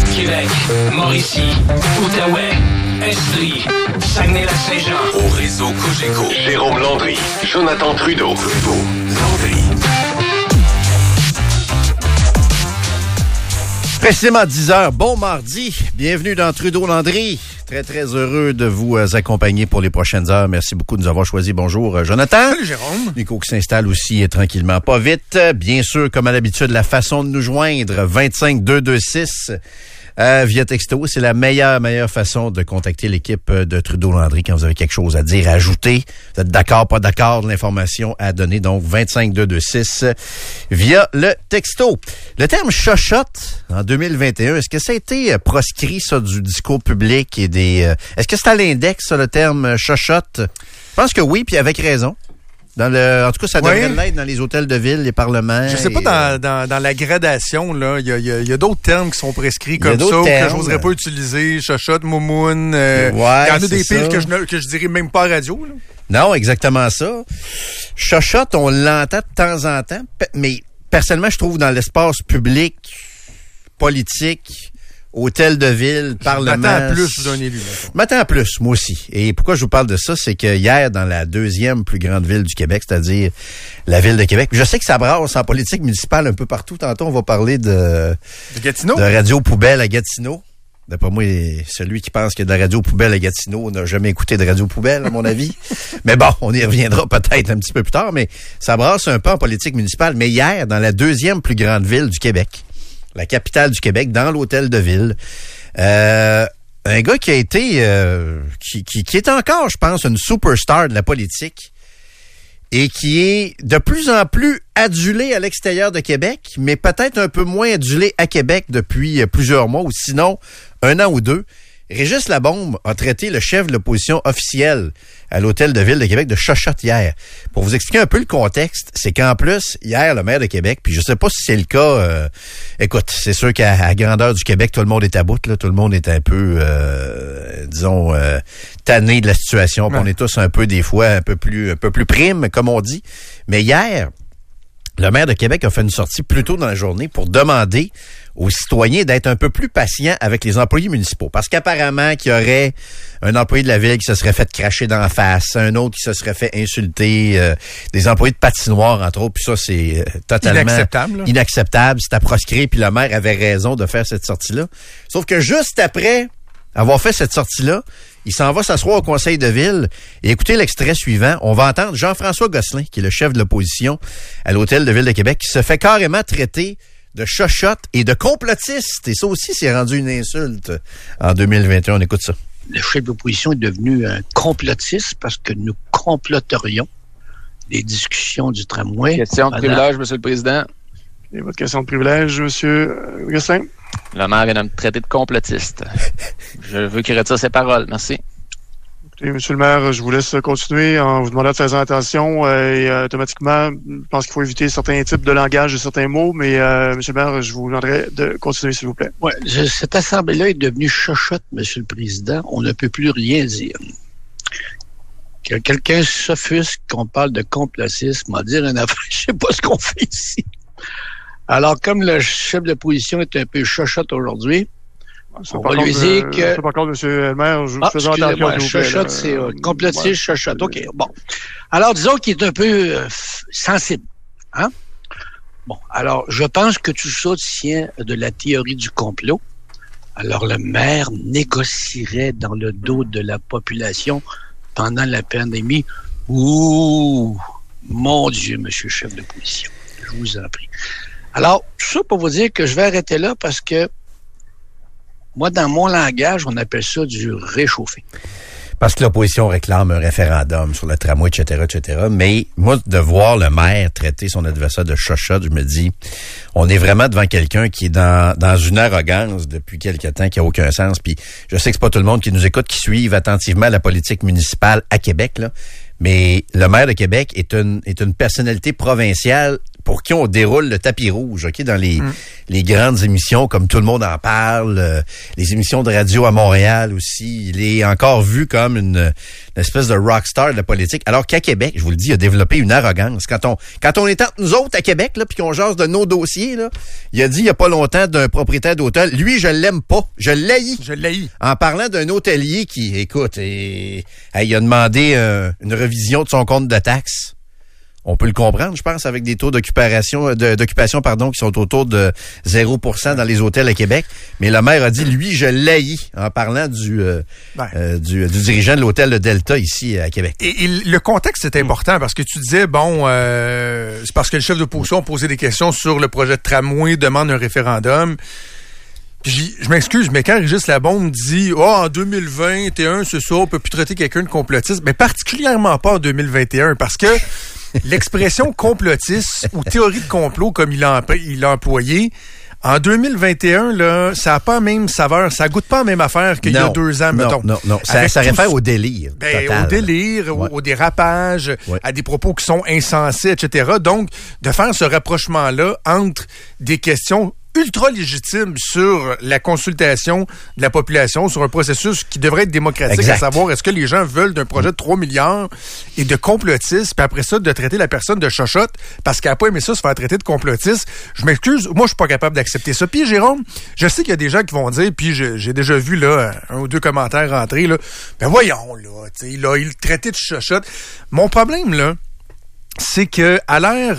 Québec, Mauricie, Outaouais, Estrie, Saguenay-Lac-Saint-Jean. Au réseau Cogeco. Jérôme Landry, Jonathan Trudeau. Landry. Précisément 10h, bon mardi, bienvenue dans Trudeau-Landry. Très, très heureux de vous accompagner pour les prochaines heures. Merci beaucoup de nous avoir choisis. Bonjour, Jonathan. Salut, Jérôme. Nico qui s'installe aussi tranquillement, pas vite. Bien sûr, comme à l'habitude, la façon de nous joindre, 25-226 via texto. C'est la meilleure façon de contacter l'équipe de Trudeau-Landry quand vous avez quelque chose à dire, à ajouter. Vous êtes d'accord, pas d'accord, de l'information à donner. Donc, 25-226 via le texto. Le terme chochotte en 2021, est-ce que ça a été proscrit, ça, du discours public et des... est-ce que c'est à l'index, ça, le terme chochotte? Je pense que oui, puis avec raison. En tout cas, ça devrait l'être dans les hôtels de ville, les parlements. Je sais pas, dans la gradation, là, il y a d'autres termes qui sont prescrits comme ça, que je n'oserais pas utiliser. Chochotte, moumoune. Il y en a des pires que je dirais même pas à radio, là. Non, exactement ça. Chochotte, on l'entend de temps en temps, mais personnellement, je trouve dans l'espace public, politique, hôtel de ville, parlement. Je m'attends à plus d'un élu. Je m'attends à plus, moi aussi. Et pourquoi je vous parle de ça, c'est que hier, dans la deuxième plus grande ville du Québec, c'est-à-dire la ville de Québec, je sais que ça brasse en politique municipale un peu partout. Tantôt, on va parler de Gatineau? De radio poubelle à Gatineau. D'après moi, celui qui pense qu'il y a de la radio poubelle à Gatineau n'a jamais écouté de radio poubelle, à mon avis. Mais bon, on y reviendra peut-être un petit peu plus tard, mais ça brasse un peu en politique municipale. Mais hier, dans la deuxième plus grande ville du Québec, la capitale du Québec, dans l'hôtel de ville, un gars qui a été, qui est encore, je pense, une superstar de la politique et qui est de plus en plus adulé à l'extérieur de Québec, mais peut-être un peu moins adulé à Québec depuis plusieurs mois ou sinon un an ou deux. Régis Labombe a traité le chef de l'opposition officielle à l'hôtel de ville de Québec de chochotte hier. Pour vous expliquer un peu le contexte, c'est qu'en plus, hier, le maire de Québec, puis je sais pas si c'est le cas, écoute, c'est sûr qu'à la grandeur du Québec, tout le monde est à bout, là, tout le monde est un peu, disons, tanné de la situation. Ouais. On est tous un peu, des fois, un peu plus prime, comme on dit. Mais hier, le maire de Québec a fait une sortie plus tôt dans la journée pour demander aux citoyens d'être un peu plus patients avec les employés municipaux. Parce qu'apparemment, qu'il y aurait un employé de la ville qui se serait fait cracher d'en face, un autre qui se serait fait insulter, des employés de patinoire, entre autres, puis ça, c'est totalement inacceptable. C'est à proscrire, puis le maire avait raison de faire cette sortie-là. Sauf que juste après avoir fait cette sortie-là, il s'en va s'asseoir au conseil de ville et écoutez l'extrait suivant. On va entendre Jean-François Gosselin, qui est le chef de l'opposition à l'hôtel de ville de Québec, qui se fait carrément traiter de chochotte et de complotiste. Et ça aussi, c'est rendu une insulte en 2021. On écoute ça. Le chef de l'opposition est devenu un complotiste parce que nous comploterions les discussions du tramway. Question de privilège, M. le Président. Et votre question de privilège, M. Gosselin? Le maire vient de me traiter de complotiste. Je veux qu'il retire ses paroles. Merci. Écoutez, M. le maire, je vous laisse continuer en vous demandant de faire attention et automatiquement, je pense qu'il faut éviter certains types de langage et certains mots, mais M. le maire, je vous demanderai de continuer, s'il vous plaît. Oui, cette assemblée-là est devenue chochotte, M. le Président. On ne peut plus rien dire. Que quelqu'un s'offusque qu'on parle de complotisme, à dire une affaire, je sais pas ce qu'on fait ici. Alors, comme le chef de l'opposition est un peu chochotte aujourd'hui, on va lui dire que... Par contre, M. le maire, je faisais attention. Chochotte, c'est complotiste, chochotte. OK, bon. Alors, disons qu'il est un peu sensible. Hein? Bon, alors, je pense que tout ça tient de la théorie du complot. Alors, le maire négocierait dans le dos de la population pendant la pandémie. Ouh, mon Dieu, monsieur le chef d'opposition, je vous en prie. Alors, tout ça pour vous dire que je vais arrêter là parce que moi, dans mon langage, on appelle ça du réchauffé. Parce que l'opposition réclame un référendum sur le tramway, etc., etc. Mais moi, de voir le maire traiter son adversaire de chochotte, je me dis, on est vraiment devant quelqu'un qui est dans une arrogance depuis quelque temps qui a aucun sens. Puis je sais que c'est pas tout le monde qui nous écoute, qui suive attentivement la politique municipale à Québec, là. Mais le maire de Québec est une personnalité provinciale pour qui on déroule le tapis rouge, OK, dans les grandes émissions, comme Tout le monde en parle, les émissions de radio à Montréal aussi. Il est encore vu comme une espèce de rockstar de la politique. Alors qu'à Québec, je vous le dis, il a développé une arrogance. Quand on est entre nous autres à Québec, là, puis qu'on jase de nos dossiers, là, il a dit il y a pas longtemps d'un propriétaire d'hôtel, lui, je l'aime pas, je l'haïs. En parlant d'un hôtelier qui, écoute, il a demandé une révision de son compte de taxes. On peut le comprendre, je pense, avec des taux d'occupation qui sont autour de 0% dans les hôtels à Québec. Mais le maire a dit, lui, je l'haïs, en parlant du dirigeant de l'hôtel de Delta ici à Québec. Et le contexte est important parce que tu disais, c'est parce que le chef d'opposition posait des questions sur le projet de tramway, demande un référendum. Puis je m'excuse, mais quand Régis Labombe dit en 2021, c'est ça, on peut plus traiter quelqu'un de complotiste, mais particulièrement pas en 2021, parce que l'expression complotiste ou théorie de complot, comme il l'a employé, en 2021, là, ça a pas la même saveur, ça goûte pas la même affaire qu'il y a 2 ans, mettons. Non. Ça réfère au délire. Au délire, au dérapage, à des propos qui sont insensés, etc. Donc, de faire ce rapprochement-là entre des questions ultra légitime sur la consultation de la population, sur un processus qui devrait être démocratique, à savoir est-ce que les gens veulent d'un projet de 3 milliards et de complotiste, puis après ça, de traiter la personne de chochotte parce qu'elle n'a pas aimé ça se faire traiter de complotiste. Je m'excuse, moi, je suis pas capable d'accepter ça. Puis, Jérôme, je sais qu'il y a des gens qui vont dire, puis j'ai déjà vu là 1 ou 2 commentaires rentrer, là, ben voyons, là, tu sais, là, il le traitait de chochotte. Mon problème, là, c'est que à l'ère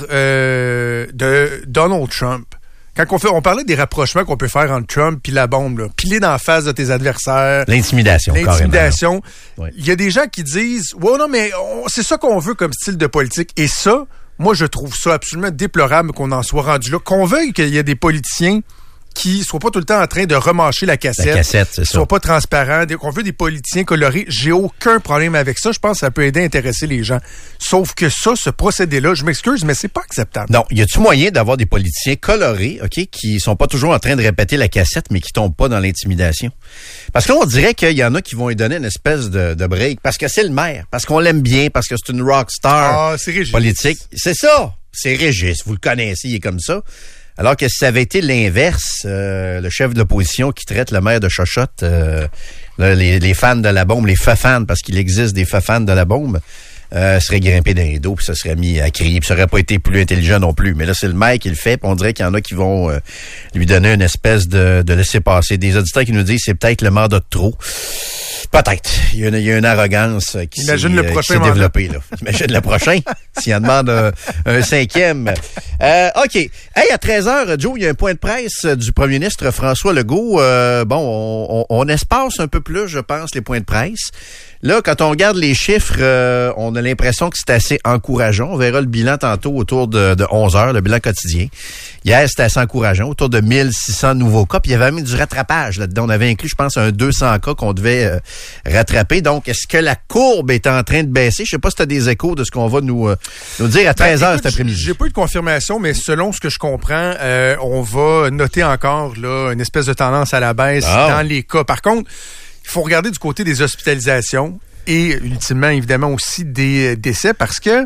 de Donald Trump, quand on parlait des rapprochements qu'on peut faire entre Trump puis la bombe, là, piler dans la face de tes adversaires. L'intimidation. Ouais. Il y a des gens qui disent, non, mais c'est ça qu'on veut comme style de politique. Et ça, moi, je trouve ça absolument déplorable qu'on en soit rendu là. Qu'on veuille qu'il y ait des politiciens qui soient pas tout le temps en train de remâcher la cassette, c'est soient pas transparents, qu'on veut des politiciens colorés. J'ai aucun problème avec ça. Je pense que ça peut aider à intéresser les gens. Sauf que ce procédé-là, je m'excuse, mais c'est pas acceptable. Non, y a-tu moyen d'avoir des politiciens colorés, OK, qui sont pas toujours en train de répéter la cassette, mais qui tombent pas dans l'intimidation? Parce que là, on dirait qu'il y en a qui vont lui donner une espèce de break, parce que c'est le maire, parce qu'on l'aime bien, parce que c'est une rockstar politique. C'est ça! C'est Régis, vous le connaissez, il est comme ça. Alors que si ça avait été l'inverse, le chef de l'opposition qui traite le maire de chochotte, les fans de la bombe, les fans, parce qu'il existe des fans de la bombe, seraient grimpés dans les dos, puis ça serait mis à crier, puis ça aurait pas été plus intelligent non plus. Mais là, c'est le maire qui le fait, puis on dirait qu'il y en a qui vont lui donner une espèce de laisser-passer. Des auditeurs qui nous disent c'est peut-être le mandat de trop. Peut-être. Il y a une arrogance qui s'est développée, là. Imagine le prochain, s'il en demande un 5e. OK. Hey, à 13h, Joe, il y a un point de presse du premier ministre François Legault. On espace un peu plus, je pense, les points de presse. Là, quand on regarde les chiffres, on a l'impression que c'est assez encourageant. On verra le bilan tantôt autour de 11h, le bilan quotidien. Hier, c'était assez encourageant, autour de 1600 nouveaux cas. Puis il y avait même du rattrapage là-dedans. On avait inclus, je pense, un 200 cas qu'on devait rattraper. Donc, est-ce que la courbe est en train de baisser? Je sais pas si tu as des échos de ce qu'on va nous dire à 13h cet après-midi. J'ai pas eu de confirmation, mais selon ce que je comprends, on va noter encore là une espèce de tendance à la baisse dans les cas. Par contre, il faut regarder du côté des hospitalisations et ultimement, évidemment, aussi des décès parce que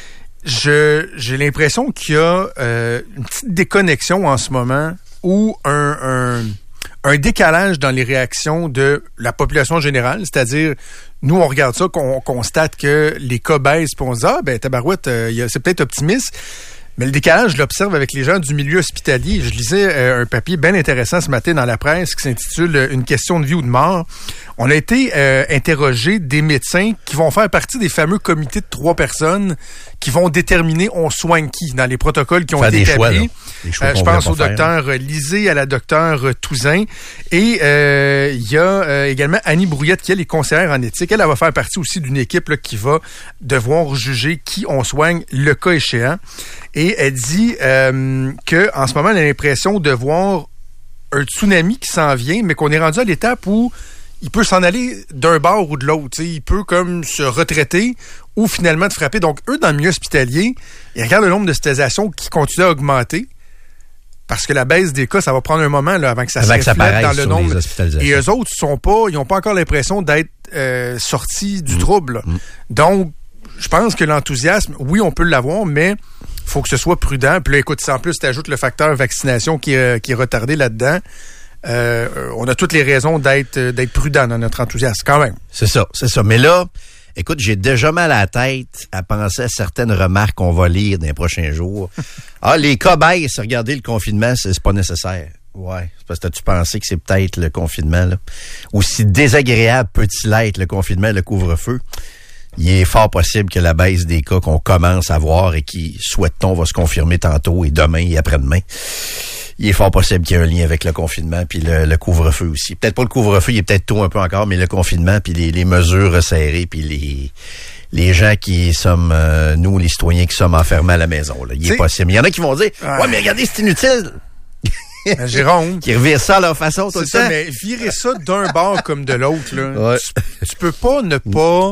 j'ai l'impression qu'il y a une petite déconnexion en ce moment ou un décalage dans les réactions de la population générale, c'est-à-dire, nous, on regarde ça, qu'on constate que les cas baissent, puis on se dit, tabarouette, c'est peut-être optimiste. Mais le décalage, je l'observe avec les gens du milieu hospitalier. Je lisais un papier bien intéressant ce matin dans la presse qui s'intitule « Une question de vie ou de mort ». On a été interroger des médecins qui vont faire partie des fameux comités de 3 personnes qui vont déterminer on soigne qui dans les protocoles qui ont été établis. Je pense au docteur Lisée, à la docteur Touzin. Et il y a également Annie Brouillette qui est conseillère en éthique. Elle va faire partie aussi d'une équipe là, qui va devoir juger qui on soigne le cas échéant. Et elle dit que en ce moment, elle a l'impression de voir un tsunami qui s'en vient, mais qu'on est rendu à l'étape où il peut s'en aller d'un bord ou de l'autre. Il peut comme se retraiter ou finalement de frapper. Donc, eux, dans le milieu hospitalier, ils regardent le nombre d'hospitalisations qui continue à augmenter parce que la baisse des cas, ça va prendre un moment là, avant que ça se reflète dans le nombre. Et eux autres, ils n'ont pas encore l'impression d'être sortis du trouble. Donc, je pense que l'enthousiasme, oui, on peut l'avoir, mais faut que ce soit prudent. Puis là, écoute, si en plus tu ajoutes le facteur vaccination qui est retardé là-dedans, on a toutes les raisons d'être prudent dans notre enthousiasme, quand même. C'est ça. Mais là, écoute, j'ai déjà mal à la tête à penser à certaines remarques qu'on va lire dans les prochains jours. Les cas baissent, regardez le confinement, c'est pas nécessaire. Ouais, c'est parce que tu pensé que c'est peut-être le confinement, là. Aussi désagréable peut-il être le confinement, le couvre-feu. Il est fort possible que la baisse des cas qu'on commence à voir et qui, souhaite-t-on, va se confirmer tantôt et demain et après-demain. Il est fort possible qu'il y ait un lien avec le confinement puis le couvre-feu aussi. Peut-être pas le couvre-feu, il est peut-être tôt un peu encore, mais le confinement puis les mesures resserrées puis les gens qui sommes, nous, les citoyens qui sommes enfermés à la maison, là. Il est possible. Il y en a qui vont dire, ouais, mais regardez, c'est inutile. Jérôme. Qui revirent ça à leur façon tout le temps. Mais virer ça d'un bord comme de l'autre, là. Ouais. Tu peux pas ne pas...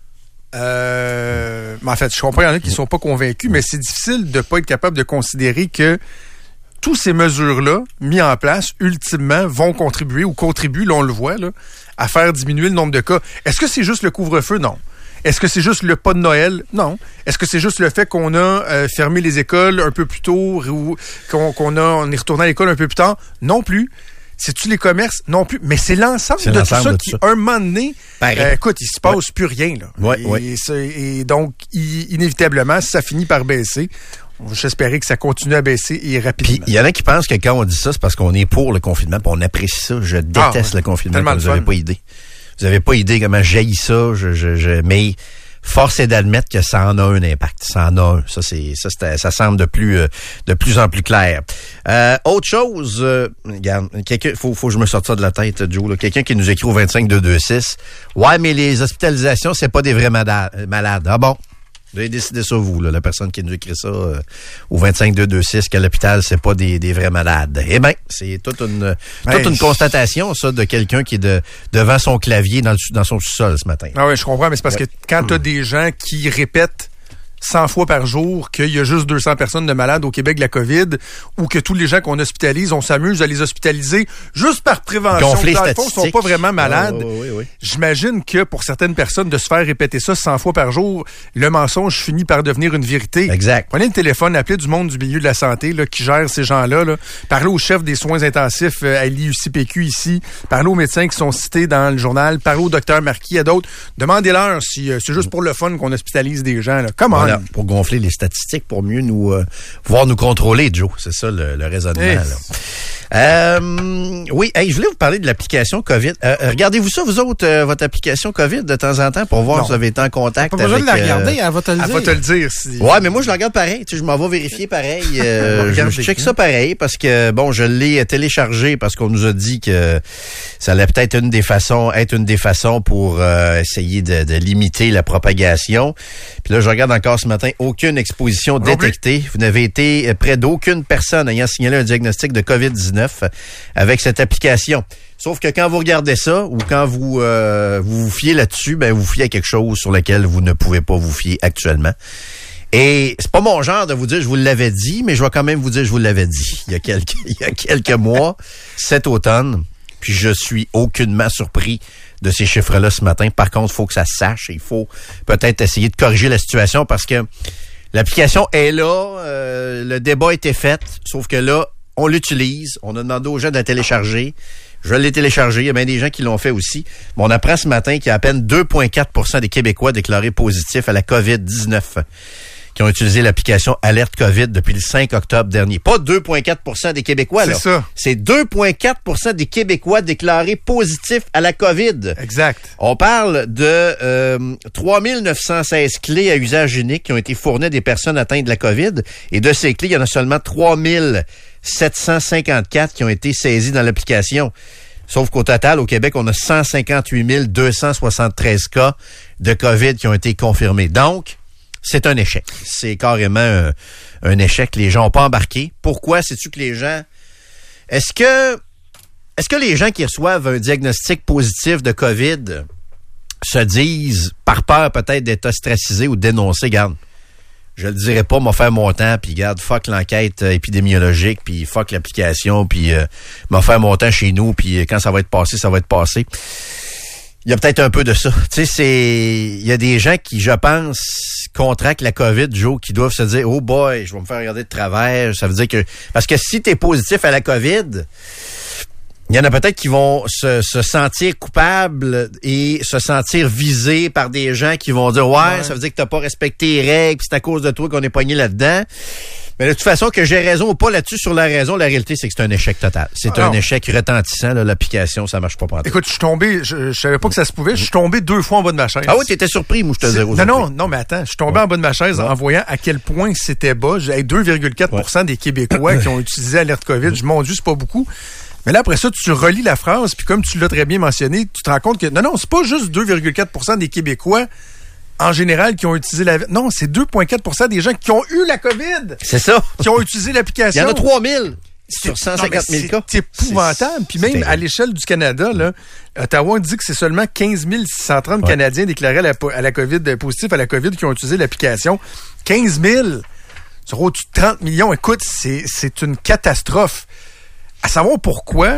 mais en fait, je comprends, il y en a qui sont pas convaincus, mais c'est difficile de pas être capable de considérer que toutes ces mesures-là, mises en place, ultimement, vont contribuer, ou contribuent, là, on le voit, là, à faire diminuer le nombre de cas. Est-ce que c'est juste le couvre-feu? Non. Est-ce que c'est juste le pas de Noël? Non. Est-ce que c'est juste le fait qu'on a fermé les écoles un peu plus tôt ou on est retourné à l'école un peu plus tard? Non plus. C'est-tu les commerces? Non plus. Mais c'est l'ensemble de tout ça qui, un moment donné, écoute, il se passe plus rien, là. Ouais. Et donc, inévitablement, ça finit par baisser. J'espérais que ça continue à baisser et rapidement. Puis il y en a qui pensent que quand on dit ça, c'est parce qu'on est pour le confinement, puis on apprécie ça. Je déteste le confinement, vous n'avez pas idée. Vous n'avez pas idée comment j'haïs ça. Mais force est d'admettre que ça en a un impact. Ça en a un. Ça semble de plus en plus clair. Autre chose, regarde, faut que je me sorte ça de la tête, Joe. Là. Quelqu'un qui nous écrit au 25226. Ouais, mais les hospitalisations, c'est pas des vrais malades. Ah bon? Vous avez décidé ça, vous, là, la personne qui nous écrit ça au 25226, qu'à l'hôpital, c'est pas des vrais malades. Eh bien, c'est toute une constatation, ça, de quelqu'un qui est devant son clavier dans son sous-sol ce matin. Ah oui, je comprends, mais c'est parce que quand tu as des gens qui répètent 100 fois par jour qu'il y a juste 200 personnes de malades au Québec de la COVID ou que tous les gens qu'on hospitalise, on s'amuse à les hospitaliser juste par prévention. Gonfler dans le statistiques. fond, ils sont pas vraiment malades. Oui. J'imagine que pour certaines personnes, de se faire répéter ça 100 fois par jour, le mensonge finit par devenir une vérité. Exact. Prenez le téléphone, appelez du monde du milieu de la santé là, qui gère ces gens-là. Là. Parlez au chef des soins intensifs à l'IUCPQ ici. Parlez aux médecins qui sont cités dans le journal. Parlez au docteur Marquis, à d'autres. Demandez-leur si c'est juste pour le fun qu'on hospitalise des gens. Là. Comment? Voilà, pour gonfler les statistiques, pour mieux pouvoir nous contrôler, Joe. C'est ça le raisonnement. Là. Oui, je voulais vous parler de l'application COVID. Regardez-vous ça, vous autres, votre application COVID de temps en temps pour voir si vous avez été en contact avec... Pas besoin de la regarder, elle va te le dire. Elle va te le dire. Ouais, mais moi, je la regarde pareil. Tu sais, je m'en vais vérifier pareil. Je check ça pareil parce que, bon, je l'ai téléchargé parce qu'on nous a dit que ça allait peut-être être une des façons pour essayer de limiter la propagation. Puis là, je regarde encore ce matin, aucune exposition détectée. Vous n'avez été près d'aucune personne ayant signalé un diagnostic de COVID-19 avec cette application. Sauf que quand vous regardez ça ou quand vous vous fiez là-dessus, ben vous fiez à quelque chose sur lequel vous ne pouvez pas vous fier actuellement. Et c'est pas mon genre de vous dire je vous l'avais dit, mais je vais quand même vous dire je vous l'avais dit il y a quelques mois, cet automne. Puis je suis aucunement surpris de ces chiffres-là ce matin. Par contre, il faut que ça se sache et il faut peut-être essayer de corriger la situation parce que l'application est là, le débat a été fait, sauf que là, on l'utilise, on a demandé aux gens de la télécharger. Je l'ai téléchargé, il y a bien des gens qui l'ont fait aussi. Mais on apprend ce matin qu'il y a à peine 2,4% des Québécois déclarés positifs à la COVID-19 qui ont utilisé l'application Alerte COVID depuis le 5 octobre dernier. Pas 2,4% des Québécois, là. C'est ça. C'est 2,4% des Québécois déclarés positifs à la COVID. Exact. On parle de 3916 clés à usage unique qui ont été fournies à des personnes atteintes de la COVID. Et de ces clés, il y en a seulement 3754 qui ont été saisies dans l'application. Sauf qu'au total, au Québec, on a 158 273 cas de COVID qui ont été confirmés. Donc, c'est un échec. C'est carrément un échec. Les gens n'ont pas embarqué. Pourquoi? C'est-tu que les gens... Est-ce que les gens qui reçoivent un diagnostic positif de COVID se disent, par peur peut-être d'être ostracisés ou dénoncés, regarde, je le dirai pas, m'a fait mon temps, puis regarde, fuck l'enquête épidémiologique, puis fuck l'application, puis m'a fait mon temps chez nous, puis quand ça va être passé, ça va être passé. Il y a peut-être un peu de ça. Tu sais, il y a des gens qui, je pense, contractent la COVID, Joe, qui doivent se dire, oh boy, je vais me faire regarder de travers. Ça veut dire que, parce que si t'es positif à la COVID, il y en a peut-être qui vont se sentir coupables et se sentir visés par des gens qui vont dire, ouais, ça veut dire que t'as pas respecté les règles, puis c'est à cause de toi qu'on est pogné là-dedans. Mais de toute façon, que j'ai raison ou pas là-dessus sur la raison, la réalité, c'est que c'est un échec total. C'est un échec retentissant, là, l'application, ça marche pas pour. Écoute, je suis tombé, je savais pas que ça se pouvait, je suis tombé 2 fois en bas de ma chaise. Ah oui, t'étais surpris, moi, je te disais. Non, mais attends, je suis tombé en bas de ma chaise en voyant à quel point c'était bas. J'ai 2,4% des Québécois qui ont utilisé Alerte COVID. Mon Dieu, c'est pas beaucoup. Mais là, après ça, tu relis la phrase, puis comme tu l'as très bien mentionné, tu te rends compte que, non, c'est pas juste 2,4% des Québécois en général qui ont utilisé la... Non, c'est 2,4% des gens qui ont eu la COVID. C'est ça. Qui ont utilisé l'application. Il y en a 3000 sur 150 000 cas. C'est épouvantable. Puis même à l'échelle du Canada, là, Ottawa dit que c'est seulement 15 630 Canadiens déclarés à la COVID, positifs à la COVID qui ont utilisé l'application. 15 000 sur au-dessus de 30 millions. Écoute, c'est une catastrophe. À savoir pourquoi,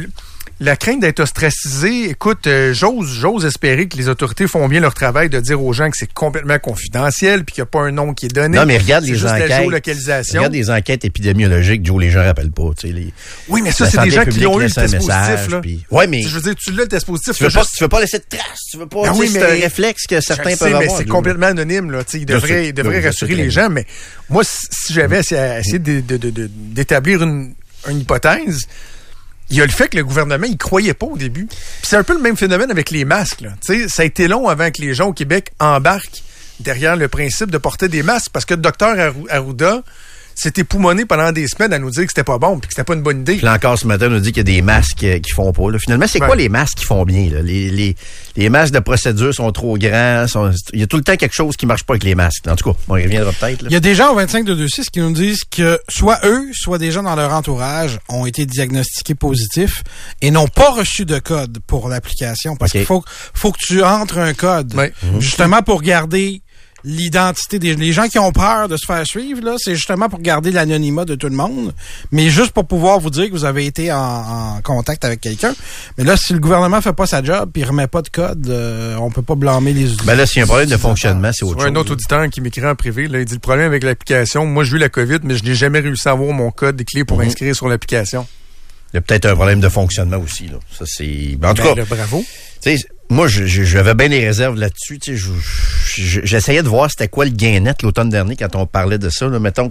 la crainte d'être ostracisé, écoute, j'ose espérer que les autorités font bien leur travail de dire aux gens que c'est complètement confidentiel puis qu'il n'y a pas un nom qui est donné. Non, mais regarde les enquêtes. La géolocalisation. Regarde les enquêtes épidémiologiques, Joe, les gens ne rappellent pas. Tu sais, oui, mais ça, c'est des gens qui ont eu le test positif. Là. Ouais, mais je veux dire, tu l'as le test positif. Tu veux pas laisser de traces. Tu veux pas dire c'est un réflexe que certains peuvent avoir. C'est complètement anonyme. Là. Ils devraient rassurer les gens. Mais moi, si j'avais essayé d'établir une hypothèse, il y a le fait que le gouvernement, il croyait pas au début. Puis c'est un peu le même phénomène avec les masques. Là. Ça a été long avant que les gens au Québec embarquent derrière le principe de porter des masques parce que le docteur Arruda s'est époumoné pendant des semaines à nous dire que c'était pas bon puis que c'était pas une bonne idée. Puis là encore ce matin, on nous dit qu'il y a des masques qui font pas. Là. Finalement, c'est quoi les masques qui font bien? Là? Les masques de procédure sont trop grands. Il y a tout le temps quelque chose qui marche pas avec les masques. En tout cas, on y reviendra peut-être. Là. Il y a des gens au 25-226 qui nous disent que soit eux, soit des gens dans leur entourage ont été diagnostiqués positifs et n'ont pas reçu de code pour l'application. Parce qu'il faut que tu entres un code. Oui. Justement pour garder l'identité les gens qui ont peur de se faire suivre, là, c'est justement pour garder l'anonymat de tout le monde, mais juste pour pouvoir vous dire que vous avez été en contact avec quelqu'un. Mais là, si le gouvernement fait pas sa job puis il remet pas de code, on peut pas blâmer les Ben là, s'il y a un problème de fonctionnement, c'est autre chose. Un autre auditeur qui m'écrit en privé, là, il dit le problème avec l'application, moi j'ai eu la COVID, mais je n'ai jamais réussi à avoir mon code des clés pour inscrire sur l'application. Il y a peut-être un problème de fonctionnement aussi, là. Ça, c'est... En tout cas, bravo. Tu sais, moi, j'avais bien des réserves là-dessus. Tu sais, j'essayais de voir c'était quoi le gain net l'automne dernier quand on parlait de ça. Là. Mettons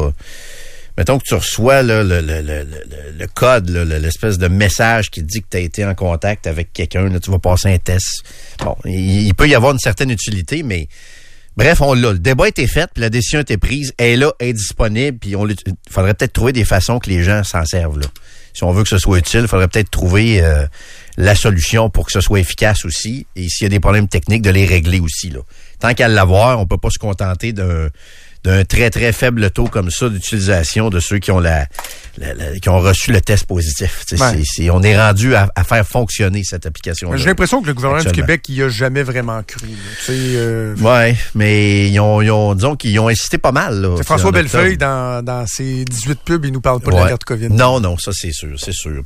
que tu reçois là, le code, là, l'espèce de message qui te dit que tu as été en contact avec quelqu'un. Là, tu vas passer un test. Bon, il peut y avoir une certaine utilité, mais... Bref, on l'a. Le débat a été fait, puis la décision a été prise. Elle est là, elle est disponible, puis il faudrait peut-être trouver des façons que les gens s'en servent, là. Si on veut que ce soit utile, il faudrait peut-être trouver la solution pour que ce soit efficace aussi. Et s'il y a des problèmes techniques, de les régler aussi, là. Tant qu'à l'avoir, on peut pas se contenter d'un très, très faible taux comme ça d'utilisation de ceux qui ont qui ont reçu le test positif. Ouais. On est rendu à faire fonctionner cette application-là. J'ai l'impression que le gouvernement du Québec y a jamais vraiment cru. Oui, mais ils ont disons qu'ils ont insisté pas mal. Là, François Bellefeuille, dans ses 18 pubs, il nous parle pas de l'alerte COVID. Non, ça c'est sûr.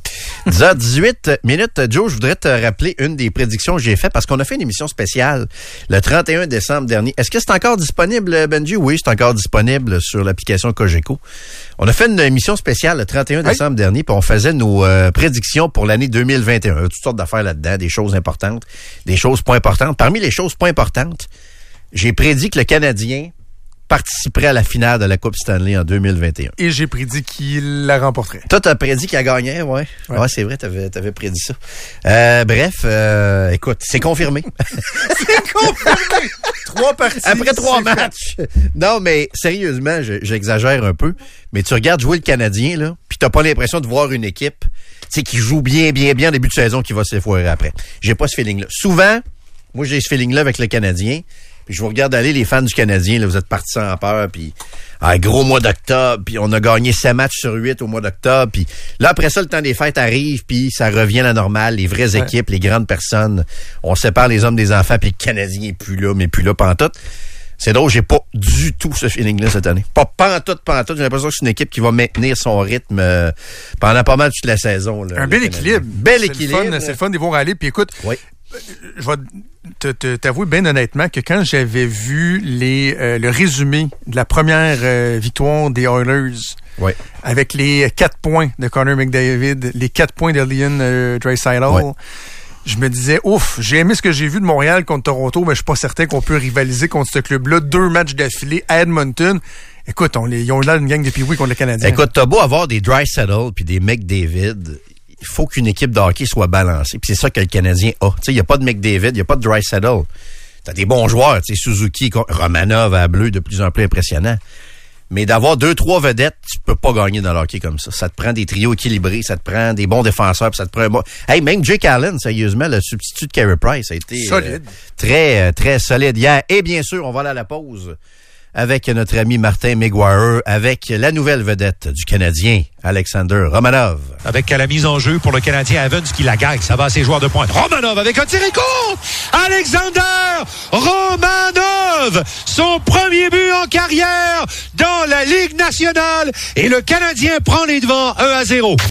10h18 minutes. Joe, je voudrais te rappeler une des prédictions que j'ai faites parce qu'on a fait une émission spéciale le 31 décembre dernier. Est-ce que c'est encore disponible, Benji? Oui, c'est encore disponible sur l'application Cogeco. On a fait une émission spéciale le 31 décembre dernier, puis on faisait nos prédictions pour l'année 2021. Toutes sortes d'affaires là-dedans, des choses importantes, des choses pas importantes. Parmi les choses pas importantes, j'ai prédit que le Canadien participerait à la finale de la Coupe Stanley en 2021. Et j'ai prédit qu'il la remporterait. Toi, t'as prédit qu'il a gagné, ouais. Ouais, c'est vrai, t'avais prédit ça. Bref, écoute, c'est confirmé. C'est confirmé! 3 parties. Après 3 matchs. Non, mais sérieusement, j'exagère un peu. Mais tu regardes jouer le Canadien, là, puis t'as pas l'impression de voir une équipe, tu sais, qui joue bien en début de saison, qui va s'effoirer après. J'ai pas ce feeling-là. Souvent, moi, j'ai ce feeling-là avec le Canadien. Puis je vous regarde aller, les fans du Canadien, là, vous êtes partis sans peur, puis gros mois d'octobre, puis on a gagné 7 matchs sur 8 au mois d'octobre, puis là, après ça, le temps des fêtes arrive, puis ça revient à la normale, les vraies équipes, les grandes personnes, on sépare les hommes des enfants, puis le Canadien est plus là, mais plus là, pantoute. C'est drôle, j'ai pas du tout ce feeling-là cette année. Pas pantoute. J'ai l'impression que c'est une équipe qui va maintenir son rythme pendant pas mal toute la saison. Là, un bel équilibre. Bel équilibre. C'est le fun de les voir aller, puis écoute... Oui. je vais t'avouer bien honnêtement que quand j'avais vu le résumé de la première victoire des Oilers, ouais, avec les 4 points de Connor McDavid, les 4 points de Leon Draisaitl, ouais, je me disais, ouf, j'ai aimé ce que j'ai vu de Montréal contre Toronto, mais je suis pas certain qu'on peut rivaliser contre ce club-là. 2 matchs d'affilée à Edmonton. Écoute, ils ont là une gang de pee-wee contre le Canadien. Écoute, t'as beau avoir des Draisaitl puis des McDavid, il faut qu'une équipe de hockey soit balancée. Puis c'est ça que le Canadien a. Tu sais, il n'y a pas de McDavid, il n'y a pas de Draisaitl. T'as des bons joueurs, tu sais, Suzuki, Romanov à bleu, de plus en plus impressionnant. Mais d'avoir 2-3 vedettes, tu peux pas gagner dans le hockey comme ça. Ça te prend des trios équilibrés, ça te prend des bons défenseurs, puis ça te prend un bon... Hey, même Jake Allen, sérieusement, le substitut de Carey Price a été solide. Très, très solide hier. Et bien sûr, on va aller à la pause avec notre ami Martin Maguire, avec la nouvelle vedette du Canadien, Alexander Romanov. Avec la mise en jeu pour le Canadien, Evans qui la gagne, ça va à ses joueurs de pointe. Romanov avec un tir et contre! Alexander Romanov! Son premier but en carrière dans la Ligue nationale et le Canadien prend les devants 1-0.